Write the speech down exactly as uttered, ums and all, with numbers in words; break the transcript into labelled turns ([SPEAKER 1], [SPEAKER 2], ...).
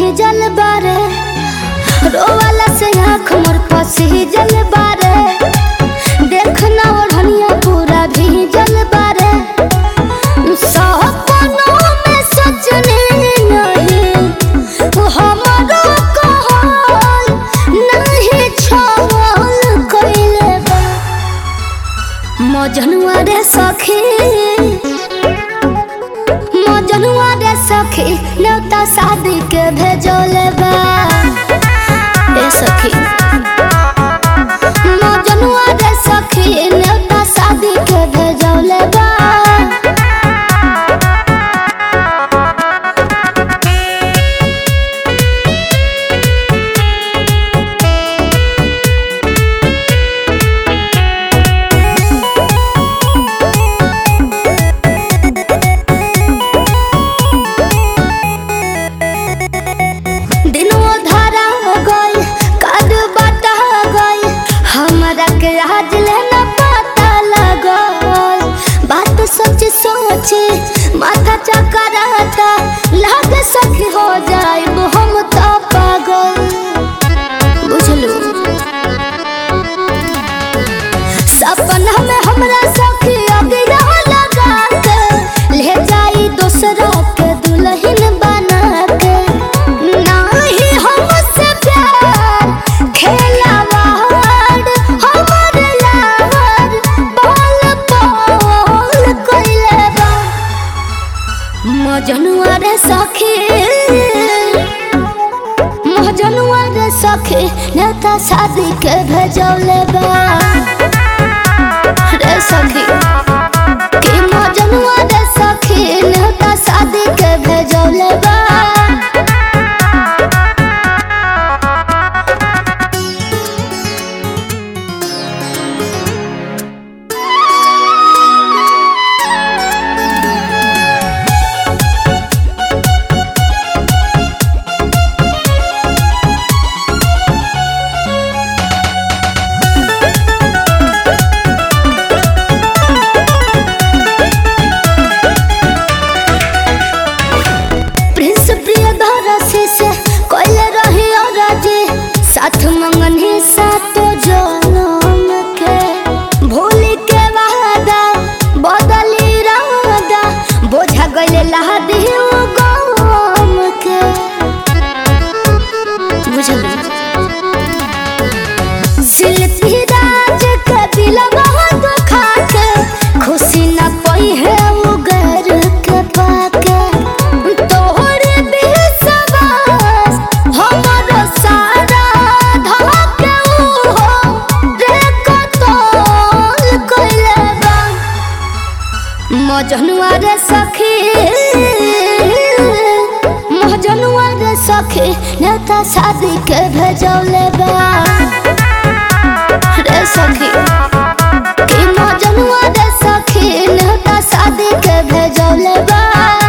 [SPEAKER 1] भीजल बारे, रोवाला से आँख मोर पसीजल बारे, देखना ओढ़निया पूरा भीजल बारे। सपनों में सजने नहीं हमारो कहल नहीं छल कइले बा। मजनुआ रे सखी मजनुआ रे सखी न्योता शादी के भेजले बा। ए सखी मजनुआ रे सखी न्योता शादी के भेजले बा। आज लेना पता लगल बात सच सोचे माथा चकराता लागे सखी हो जाइब हम तो पागल। बुझलू सपना में हमरा सखी अगिया लगा के ले जाई दूसरा के दुल्हन बना के। नहीं हमसे प्यार खेलावा मजनुआ रे सखी मजनुआ रे सखी न्योता शादी के भेजले बा। रे सखी कि मजनुआ रे सखी न्योता शादी के भेजले बा। साथ मंगन ही सातो जनम के भूल के वादा बदली रादा बोझा गइले लहदी गम के। बुझल शिल्पी राज के दिलवा दुखा के खुशी न पई है वो घर के पाके। तोहरे बेसवास हमरो सारा मजनुआ रे सखी मजनुआ रे सखी न्योता शादी के भेजले बा। रे सखी कि मजनुआ रे सखी न्योता शादी के भेजले बा।